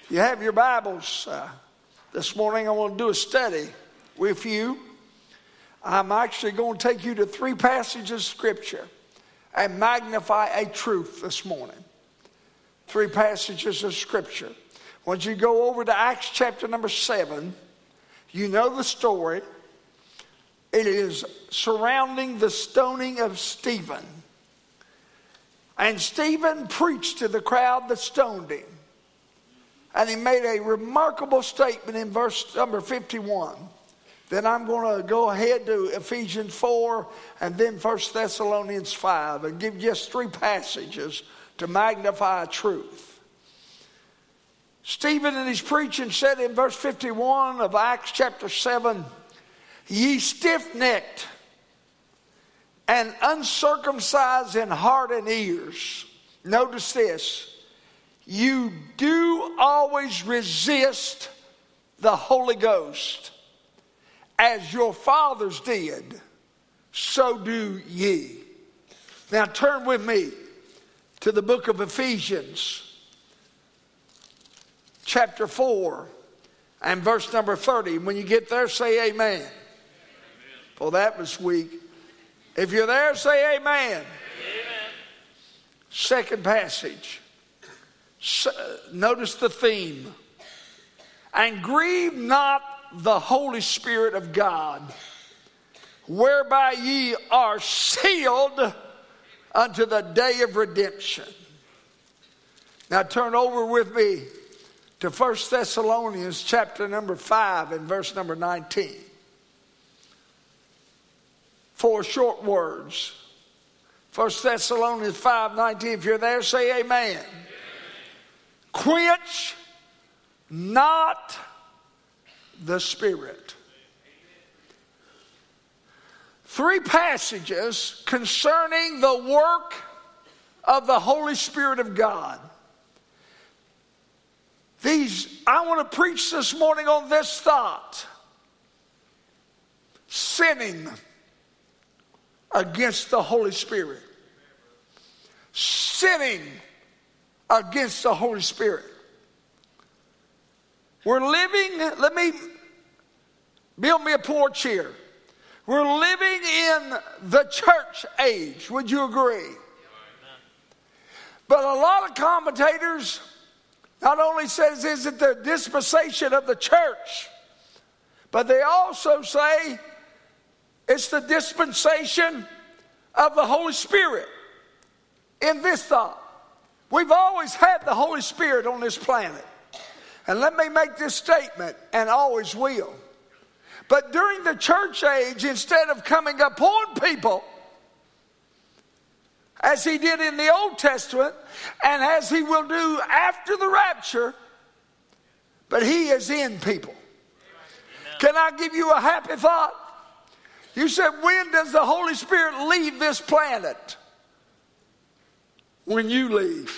You have your Bibles. This morning I want to do a study with you. I'm actually going to take you to 3 passages of Scripture and magnify a truth this morning. 3 passages of Scripture. Once you go over to Acts chapter number 7, you know the story. It is surrounding the stoning of Stephen. And Stephen preached to the crowd that stoned him. And he made a remarkable statement in verse number 51. Then I'm going to go ahead to Ephesians 4 and then 1 Thessalonians 5 and give just 3 passages to magnify truth. Stephen in his preaching said in verse 51 of Acts chapter 7, "Ye stiff-necked and uncircumcised in heart and ears." Notice this. "You do always resist the Holy Ghost, as your fathers did, so do ye." Now turn with me to the book of Ephesians, chapter 4, and verse number 30. When you get there, say amen. Amen. Well, that was weak. If you're there, say amen. Amen. Second passage. Notice the theme. "And grieve not the Holy Spirit of God, whereby ye are sealed unto the day of redemption." Now turn over with me to 1 Thessalonians chapter number 5 and verse number 19. 4 short words. 1 Thessalonians 5:19. If you're there, say amen. Amen. "Quench not the Spirit." 3 passages concerning the work of the Holy Spirit of God. I want to preach this morning on this thought: sinning against the Holy Spirit. Sinning against the Holy Spirit. We're living, let me build me a porch here. We're living in the church age. Would you agree? But a lot of commentators not only says is it the dispensation of the church, but they also say it's the dispensation of the Holy Spirit. In this thought, we've always had the Holy Spirit on this planet. And let me make this statement, and always will. But during the church age, instead of coming upon people, as he did in the Old Testament, and as he will do after the rapture, but he is in people. Amen. Can I give you a happy thought? You said, when does the Holy Spirit leave this planet? When you leave.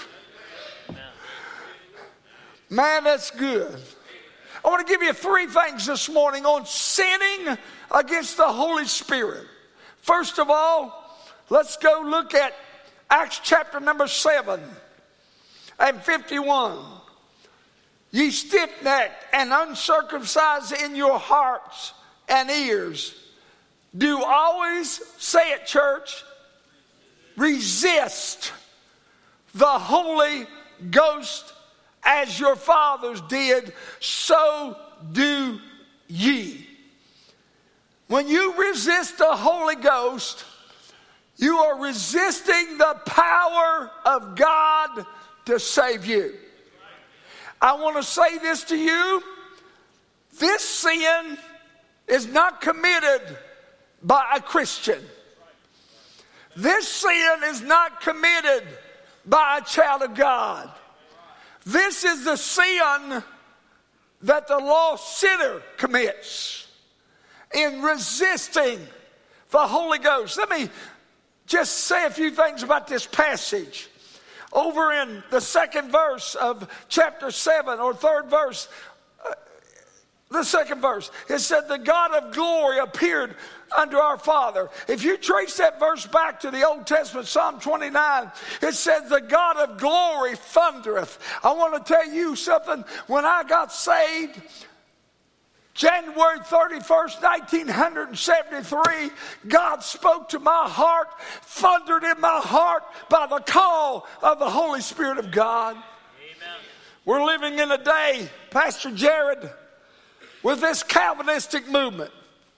Man, that's good. I want to give you 3 things this morning on sinning against the Holy Spirit. First of all, let's go look at Acts chapter number 7 and 51. "Ye stiff-necked and uncircumcised in your hearts and ears, do always," say it, church, "resist the Holy Ghost, as your fathers did, so do ye." When you resist the Holy Ghost, you are resisting the power of God to save you. I want to say this to you. This sin is not committed by a Christian. This sin is not committed by a child of God. This is the sin that the lost sinner commits in resisting the Holy Ghost. Let me just say a few things about this passage. Over in the 2nd verse of chapter 7, or 3rd verse, The second verse, it said, the God of glory appeared unto our Father. If you trace that verse back to the Old Testament, Psalm 29, it says, the God of glory thundereth. I want to tell you something. When I got saved, January 31st, 1973, God spoke to my heart, thundered in my heart by the call of the Holy Spirit of God. Amen. We're living in a day, Pastor Jared, with this Calvinistic movement.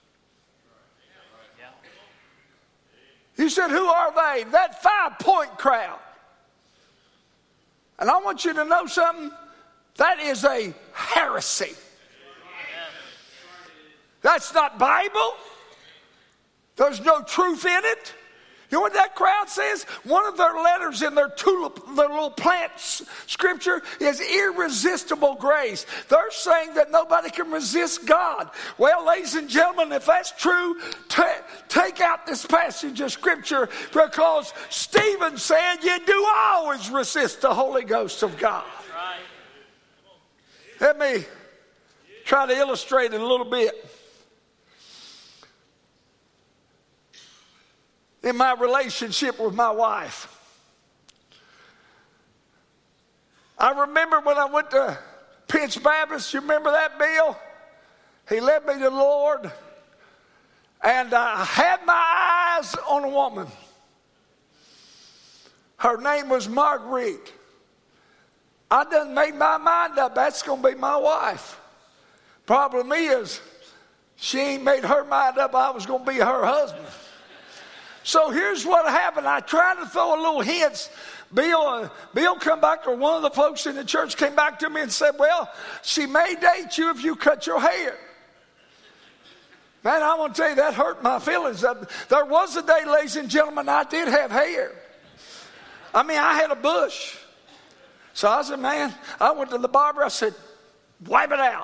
You said, who are they? That 5-point crowd. And I want you to know something. That is a heresy. That's not Bible. There's no truth in it. You know what that crowd says? One of their letters in their little plant scripture is irresistible grace. They're saying that nobody can resist God. Well, ladies and gentlemen, if that's true, take out this passage of scripture, because Stephen said you do always resist the Holy Ghost of God. Let me try to illustrate it a little bit. In my relationship with my wife, I remember when I went to Pinch Baptist. You remember that, Bill? He led me to the Lord, and I had my eyes on a woman. Her name was Marguerite. I done made my mind up. That's going to be my wife. Problem is, she ain't made her mind up I was going to be her husband. So here's what happened. I tried to throw a little hints. Bill come back, or one of the folks in the church came back to me and said, well, she may date you if you cut your hair. Man, I want to tell you, that hurt my feelings. There was a day, ladies and gentlemen, I did have hair. I mean, I had a bush. So I said, man, I went to the barber. I said, wipe it out.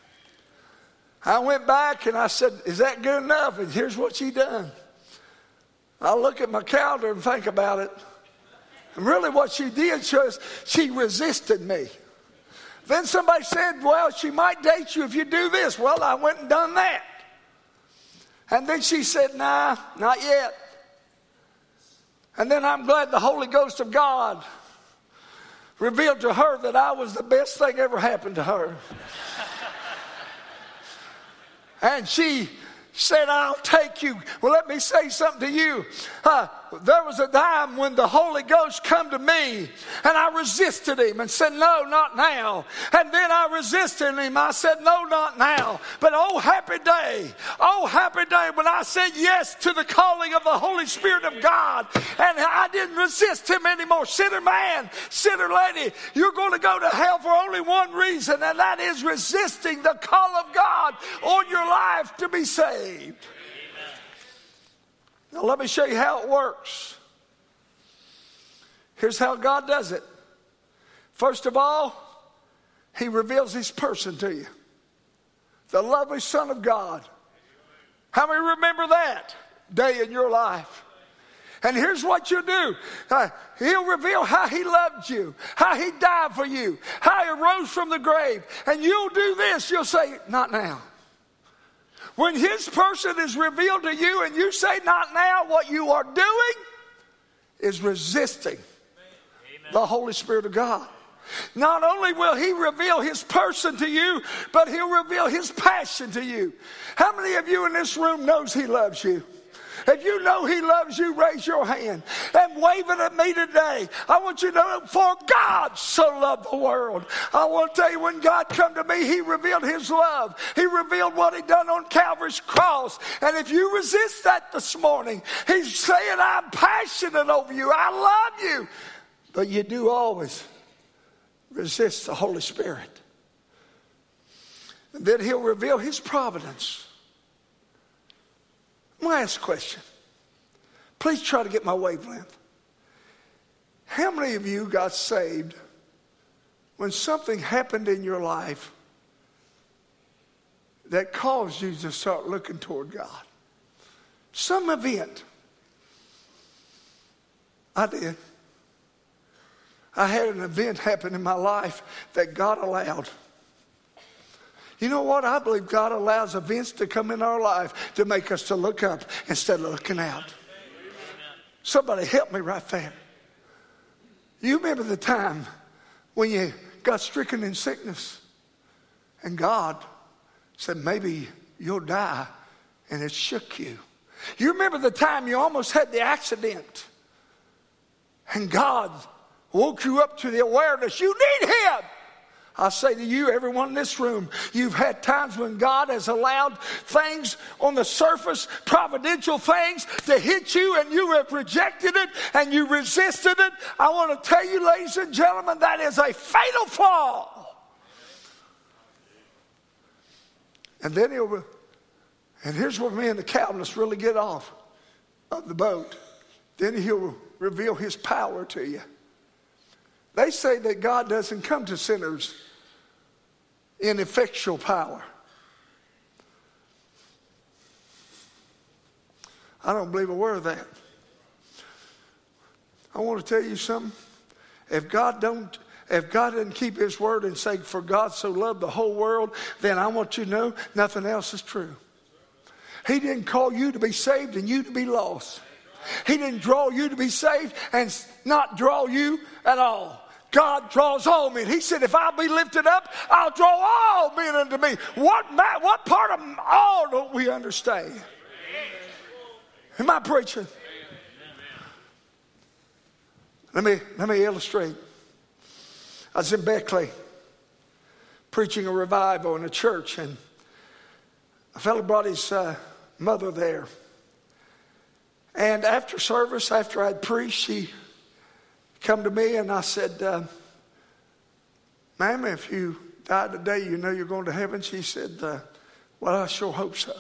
I went back and I said, is that good enough? And here's what she done. I look at my calendar and think about it. And really what she did was she resisted me. Then somebody said, well, she might date you if you do this. Well, I went and done that. And then she said, nah, not yet. And then I'm glad the Holy Ghost of God revealed to her that I was the best thing ever happened to her. And she said, I'll take you. Well, let me say something to you. There was a time when the Holy Ghost come to me, and I resisted him and said, no, not now. And then I resisted him. I said, no, not now. But oh, happy day when I said yes to the calling of the Holy Spirit of God, and I didn't resist him anymore. Sinner man, sinner lady, you're going to go to hell for only one reason, and that is resisting the call of God on your life to be saved. Now let me show you how it works. Here's how God does it. First of all, he reveals his person to you. The lovely Son of God. How many remember that day in your life? And here's what you'll do. He'll reveal how he loved you, how he died for you, how he rose from the grave. And you'll do this. You'll say, not now. When his person is revealed to you and you say not now, what you are doing is resisting the Holy Spirit of God. Not only will he reveal his person to you, but he'll reveal his passion to you. How many of you in this room knows he loves you? If you know he loves you, raise your hand and wave it at me today. I want you to know, for God so loved the world. I want to tell you, when God come to me, he revealed his love. He revealed what he done on Calvary's cross. And if you resist that this morning, he's saying, I'm passionate over you. I love you. But you do always resist the Holy Spirit. And then he'll reveal his providence. I'm going to ask a question. Please try to get my wavelength. How many of you got saved when something happened in your life that caused you to start looking toward God? Some event. I did. I had an event happen in my life that God allowed. You know what? I believe God allows events to come in our life to make us to look up instead of looking out. Somebody help me right there. You remember the time when you got stricken in sickness and God said, maybe you'll die, and it shook you. You remember the time you almost had the accident and God woke you up to the awareness you need him. I say to you, everyone in this room, you've had times when God has allowed things on the surface, providential things, to hit you, and you have rejected it and you resisted it. I want to tell you, ladies and gentlemen, that is a fatal flaw. And then and here's where me and the Calvinists really get off of the boat. Then he'll reveal his power to you. They say that God doesn't come to sinners in effectual power. I don't believe a word of that. I want to tell you something. If God doesn't keep his word and say, for God so loved the whole world, then I want you to know nothing else is true. He didn't call you to be saved and you to be lost. He didn't draw you to be saved and not draw you at all. God draws all men. He said, if I'll be lifted up, I'll draw all men unto me. What part of all don't we understand? Am I preaching? Let me illustrate. I was in Beckley preaching a revival in a church, and a fellow brought his mother there. And after service, after I'd preached, she come to me and I said, ma'am, if you die today, you know you're going to heaven? She said, well, I sure hope so.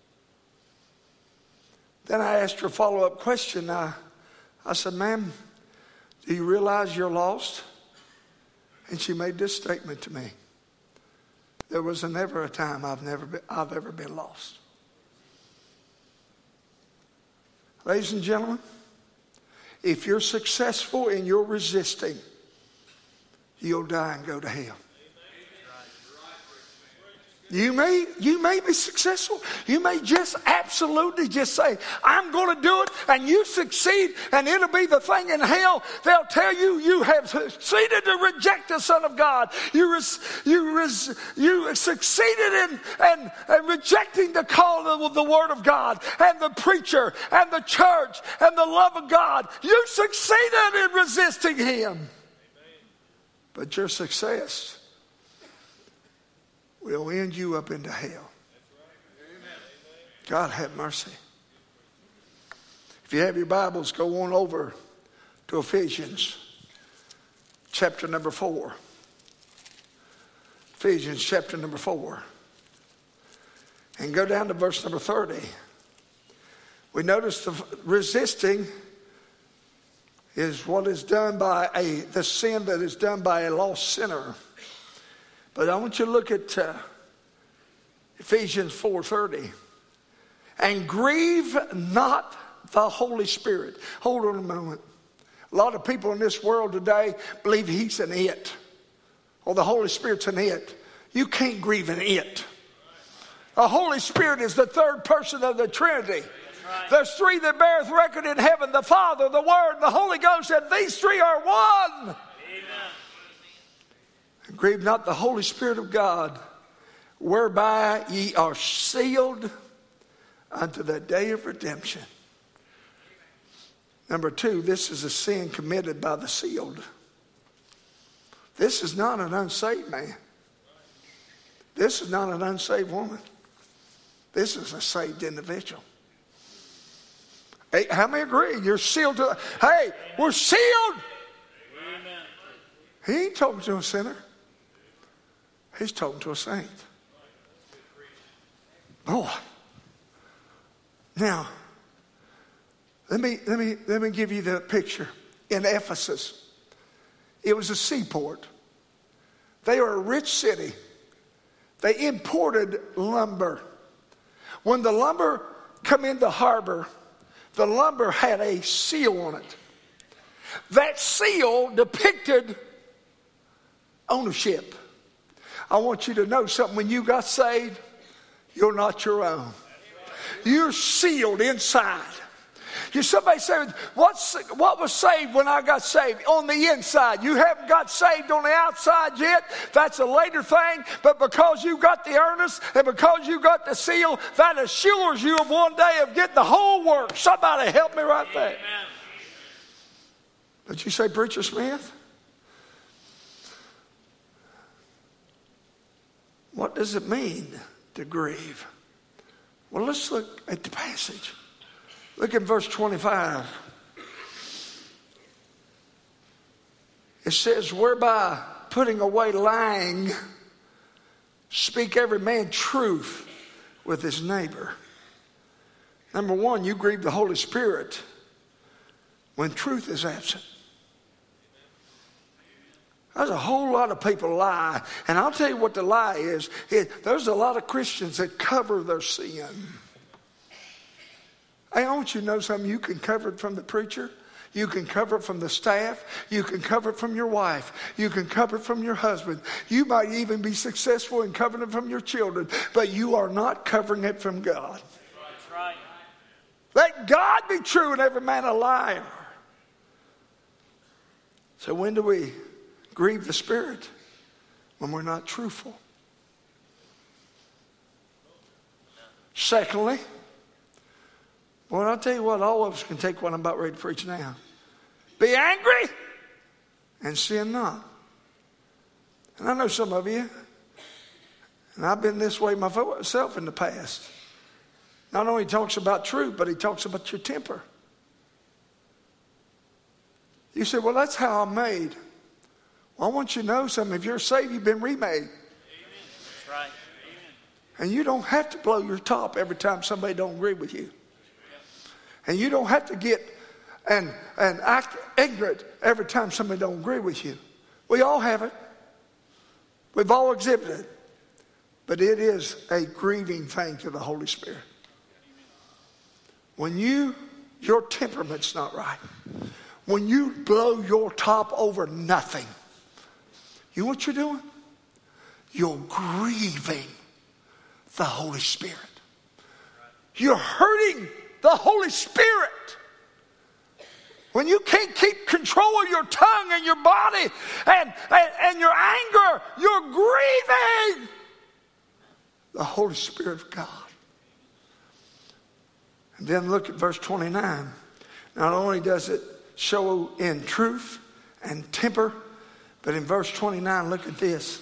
Then I asked her a follow-up question. I said, ma'am, do you realize you're lost? And she made this statement to me. There was never a time I've ever been lost. Ladies and gentlemen, if you're successful in your resisting, you'll die and go to hell. You may be successful. You may just absolutely just say, I'm going to do it, and you succeed, and it'll be the thing in hell. They'll tell you, you have succeeded to reject the Son of God. You succeeded in rejecting the call of the Word of God, and the preacher, and the church, and the love of God. You succeeded in resisting Him. Amen. But your success will end you up into hell. God have mercy. If you have your Bibles, go on over to Ephesians chapter number 4. Ephesians chapter number 4. And go down to verse number 30. We notice the resisting is what is done by the sin that is done by a lost sinner. But I want you to look at Ephesians 4:30. And grieve not the Holy Spirit. Hold on a moment. A lot of people in this world today believe he's an it. Or the Holy Spirit's an it. You can't grieve an it. The Holy Spirit is the third person of the Trinity. There's three that beareth record in heaven, the Father, the Word, and the Holy Ghost, and these three are one. Grieve not the Holy Spirit of God, whereby ye are sealed unto the day of redemption. Number two, this is a sin committed by the sealed. This is not an unsaved man. This is not an unsaved woman. This is a saved individual. Hey, how many agree? You're sealed to, hey, we're sealed. Amen. He ain't talking to a sinner. He's talking to a saint. Oh. Now, let me give you the picture. In Ephesus, it was a seaport. They were a rich city. They imported lumber. When the lumber come into harbor, the lumber had a seal on it. That seal depicted ownership. I want you to know something. When you got saved, you're not your own. You're sealed inside. Somebody said, what was saved when I got saved? On the inside. You haven't got saved on the outside yet. That's a later thing. But because you got the earnest and because you got the seal, that assures you of one day of getting the whole work. Somebody help me right there. Amen. But you say, Preacher Smith, what does it mean to grieve? Well, let's look at the passage. Look at verse 25. It says, whereby putting away lying, speak every man truth with his neighbor. Number one, you grieve the Holy Spirit when truth is absent. There's a whole lot of people lie. And I'll tell you what the lie is. There's a lot of Christians that cover their sin. Hey, I want you to know something. You can cover it from the preacher. You can cover it from the staff. You can cover it from your wife. You can cover it from your husband. You might even be successful in covering it from your children. But you are not covering it from God. That's right. Let God be true and every man a liar. So when do we grieve the Spirit? When we're not truthful. Secondly, well, I'll tell you what, all of us can take what I'm about ready to preach now. Be angry and sin not. And I know some of you, and I've been this way myself in the past. Not only talks about truth, but he talks about your temper. You say, well, that's how I'm made. Well, I want you to know something. If you're saved, you've been remade. Amen. That's right. Amen. And you don't have to blow your top every time somebody don't agree with you. And you don't have to get and act ignorant every time somebody don't agree with you. We all have it. We've all exhibited it. But it is a grieving thing to the Holy Spirit. When your temperament's not right. When you blow your top over nothing. You know what you're doing? You're grieving the Holy Spirit. You're hurting the Holy Spirit. When you can't keep control of your tongue and your body and your anger, you're grieving the Holy Spirit of God. And then look at verse 29. Not only does it show in truth and temper, but in verse 29, look at this.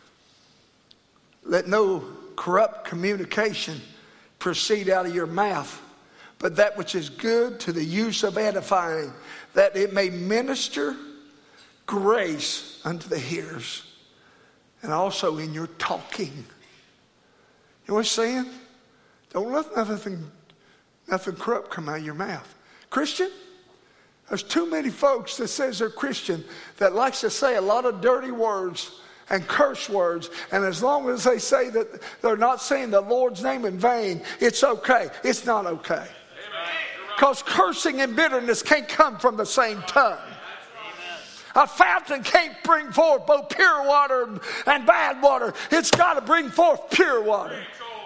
Let no corrupt communication proceed out of your mouth, but that which is good to the use of edifying, that it may minister grace unto the hearers. And also in your talking. You know what I'm saying? Don't let nothing corrupt come out of your mouth. Christian, there's too many folks that says they're Christian that likes to say a lot of dirty words and curse words. And as long as they say that they're not saying the Lord's name in vain, it's okay. It's not okay. Because cursing and bitterness can't come from the same tongue. A fountain can't bring forth both pure water and bad water. It's got to bring forth pure water.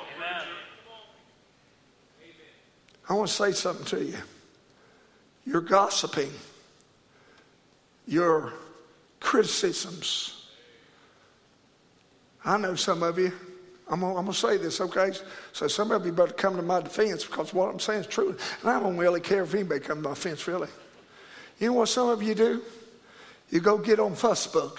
I want to say something to you. Your gossiping, your criticisms. I know some of you. I'm going to say this, okay? So some of you better come to my defense because what I'm saying is true. And I don't really care if anybody comes to my defense, really. You know what some of you do? You go get on Facebook.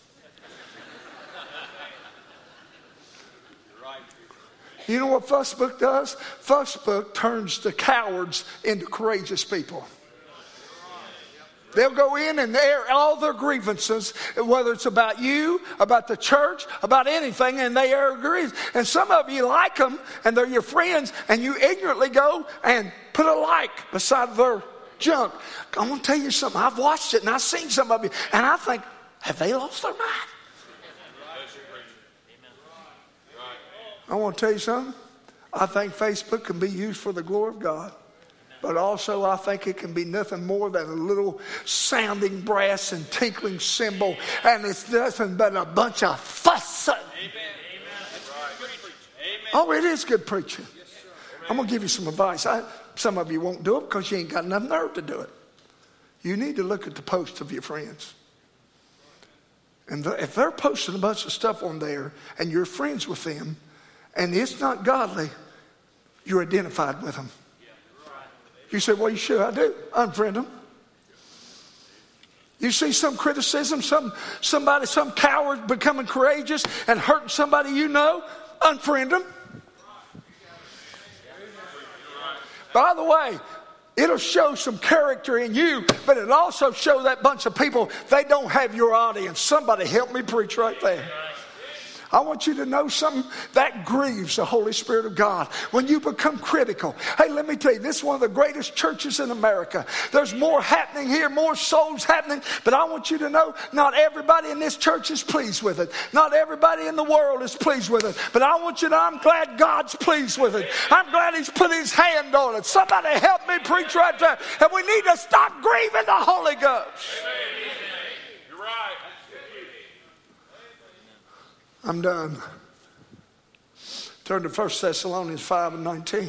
You know what Facebook does? Facebook turns the cowards into courageous people. They'll go in and air all their grievances, whether it's about you, about the church, about anything, and they air grievances. And some of you like them, and they're your friends, and you ignorantly go and put a like beside their junk. I want to tell you something. I've watched it, and I've seen some of you, and I think, have they lost their mind? I want to tell you something. I think Facebook can be used for the glory of God. But also I think it can be nothing more than a little sounding brass and tinkling cymbal. And it's nothing but a bunch of fussing. Oh, it is good preaching. I'm going to give you some advice. Some of you won't do it because you ain't got enough nerve to do it. You need to look at the posts of your friends. And if they're posting a bunch of stuff on there and you're friends with them and it's not godly, you're identified with them. You say, well, you should. I do. Unfriend them. You see some criticism, some coward becoming courageous and hurting somebody you know, unfriend them. By the way, it'll show some character in you, but it'll also show that bunch of people, they don't have your audience. Somebody help me preach right there. I want you to know something that grieves the Holy Spirit of God. When you become critical. Hey, let me tell you, this is one of the greatest churches in America. There's more happening here, more souls happening. But I want you to know, not everybody in this church is pleased with it. Not everybody in the world is pleased with it. But I want you to know, I'm glad God's pleased with it. I'm glad He's put His hand on it. Somebody help me preach right there. And we need to stop grieving the Holy Ghost. You're right. I'm done. Turn to 1 Thessalonians 5:19.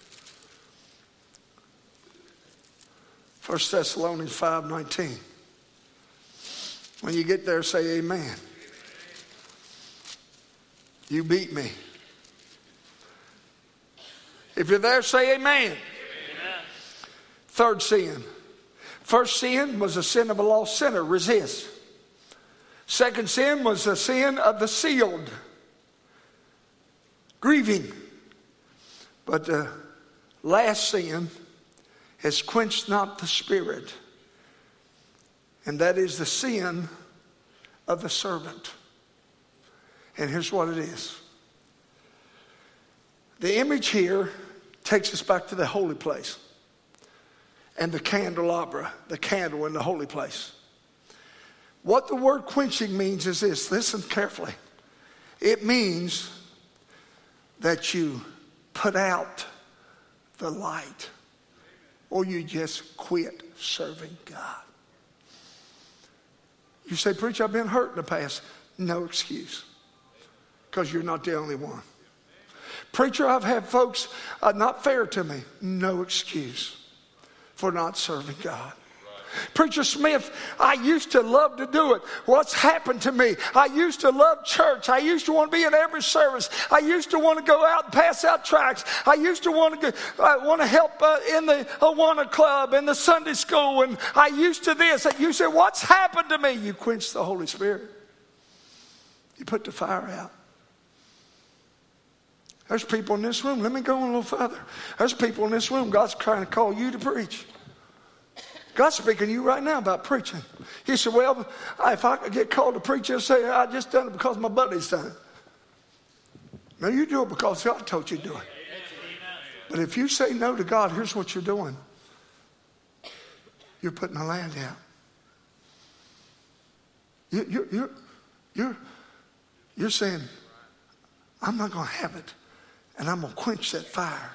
1 Thessalonians 5:19. When you get there, say amen. You beat me. If you're there, say amen. Amen. Third sin. First sin was a sin of a lost sinner. Resist. Second sin was the sin of the sealed. Grieving. But the last sin has quenched not the spirit. And that is the sin of the servant. And here's what it is. The image here takes us back to the holy place. And the candelabra, the candle in the holy place. What the word quenching means is this. Listen carefully. It means that you put out the light. Or you just quit serving God. You say, preacher, I've been hurt in the past. No excuse. Because you're not the only one. Preacher, I've had folks not fair to me. No excuse for not serving God. Preacher Smith, I used to love to do it. What's happened to me? I used to love church. I used to want to be in every service. I used to want to go out and pass out tracts. I used to want to help in the Awana Club and the Sunday school. And I used to this. You said, what's happened to me? You quenched the Holy Spirit. You put the fire out. There's people in this room. Let me go a little further. There's people in this room. God's trying to call you to preach. God's speaking to you right now about preaching. He said, well, if I could get called to preach, I'll say, I just done it because my buddy's done it. No, you do it because God told you to do it. But if you say no to God, here's what you're doing. You're putting the land out. You're saying, I'm not going to have it. And I'm going to quench that fire.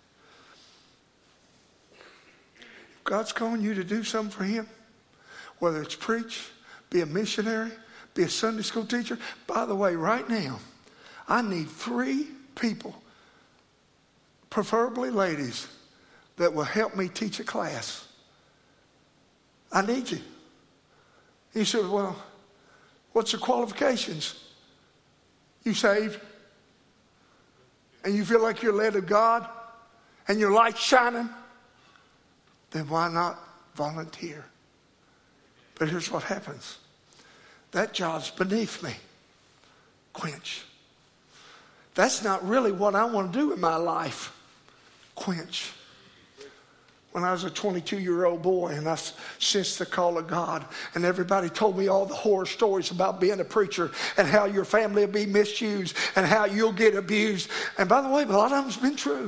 God's calling you to do something for Him, whether it's preach, be a missionary, be a Sunday school teacher. By the way, right now, I need 3 people, preferably ladies, that will help me teach a class. I need you. He said, well, what's the qualifications? You saved? And you feel like you're led of God? And your light's shining? Then why not volunteer? But here's what happens. That job's beneath me. Quench. That's not really what I want to do in my life. Quench. When I was a 22-year-old boy and I sensed the call of God and everybody told me all the horror stories about being a preacher and how your family will be misused and how you'll get abused. And by the way, a lot of them's been true.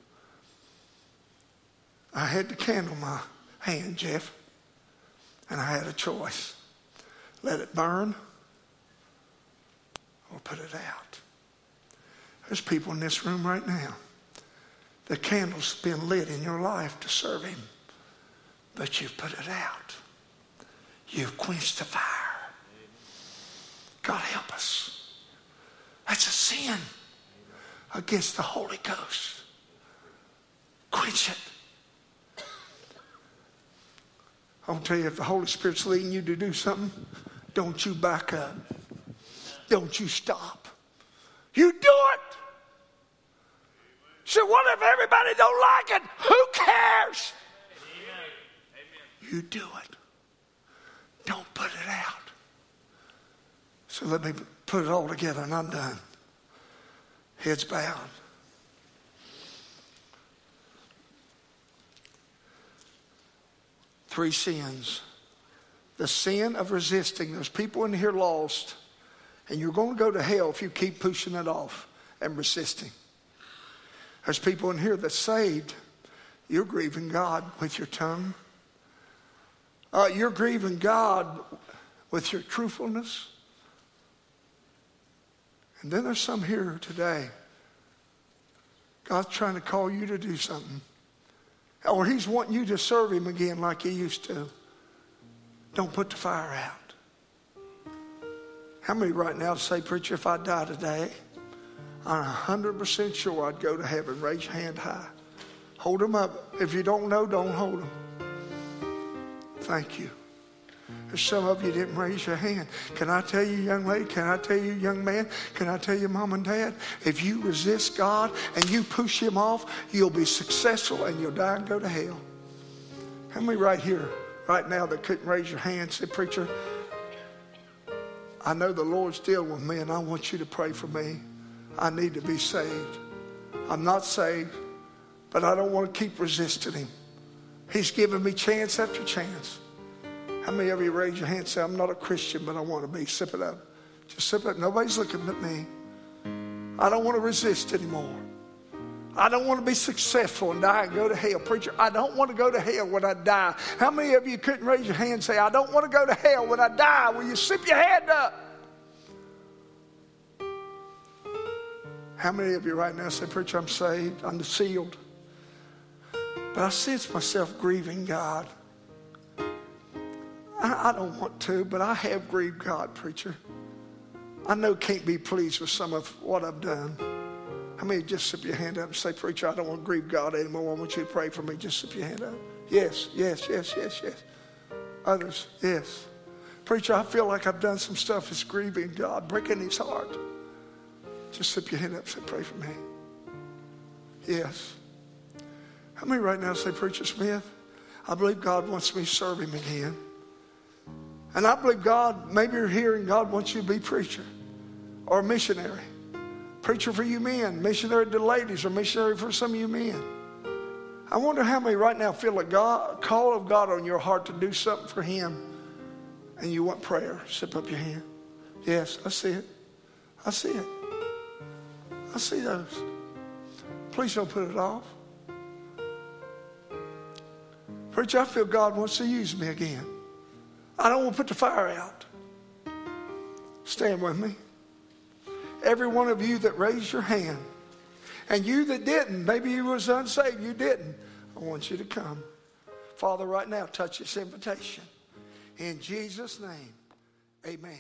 I had the candle in my hand, Jeff, and I had a choice. Let it burn or put it out. There's people in this room right now. The candle's been lit in your life to serve Him, but you've put it out. You've quenched the fire. God help us. sin against the Holy Ghost. Quench it. I'll tell you, if the Holy Spirit's leading you to do something, don't you back up. Don't you stop. You do it. So what if everybody don't like it? Who cares? Amen. You do it. Don't put it out. So let me put it all together and I'm done. Heads bowed. Three sins. The sin of resisting. There's people in here lost, and you're going to go to hell if you keep pushing it off and resisting. There's people in here that's saved. You're grieving God with your tongue. You're grieving God with your truthfulness. And then there's some here today. God's trying to call you to do something. Or he's wanting you to serve him again like he used to. Don't put the fire out. How many right now say, preacher, if I die today, I'm 100% sure I'd go to heaven? Raise your hand high. Hold them up. If you don't know, don't hold them. Thank you. There's some of you didn't raise your hand. Can I tell you, young lady? Can I tell you, young man? Can I tell you, mom and dad? If you resist God and you push him off, you'll be successful and you'll die and go to hell. How many right here, right now, that couldn't raise your hand say, preacher, I know the Lord's dealing with me and I want you to pray for me. I need to be saved. I'm not saved, but I don't want to keep resisting him. He's given me chance after chance. How many of you raise your hand and say, I'm not a Christian, but I want to be? Sip it up. Just sip it. Nobody's looking at me. I don't want to resist anymore. I don't want to be successful and die and go to hell. Preacher, I don't want to go to hell when I die. How many of you couldn't raise your hand and say, I don't want to go to hell when I die? Will you sip your hand up? How many of you right now say, preacher, I'm saved, I'm sealed, but I sense myself grieving God. I don't want to, but I have grieved God, preacher. I know can't be pleased with some of what I've done. How many just slip your hand up and say, preacher, I don't want to grieve God anymore. I want you to pray for me. Just slip your hand up. Yes, yes, yes, yes, yes. Others, yes. Preacher, I feel like I've done some stuff that's grieving God, breaking his heart. Just slip your hand up and say, pray for me. Yes. How many right now say, Preacher Smith, I believe God wants me to serve him again. And I believe God, maybe you're here and God wants you to be preacher or a missionary. Preacher for you men, missionary to ladies, or missionary for some of you men. I wonder how many right now feel a call of God on your heart to do something for him and you want prayer. Slip up your hand. Yes, I see it. I see it. I see those. Please don't put it off. Preacher, I feel God wants to use me again. I don't want to put the fire out. Stand with me. Every one of you that raised your hand, and you that didn't, maybe you was unsaved, you didn't, I want you to come. Father, right now, touch this invitation. In Jesus' name, amen.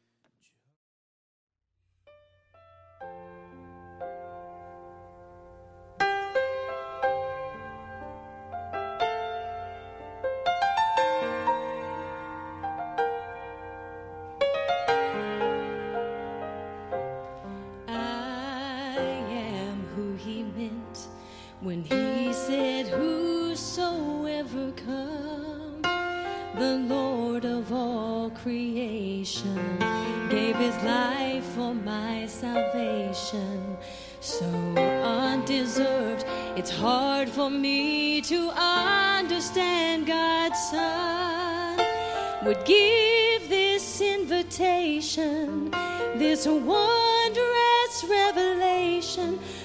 When he said, whosoever come, the Lord of all creation gave his life for my salvation. So undeserved, it's hard for me to understand God's Son would give this invitation, this wondrous revelation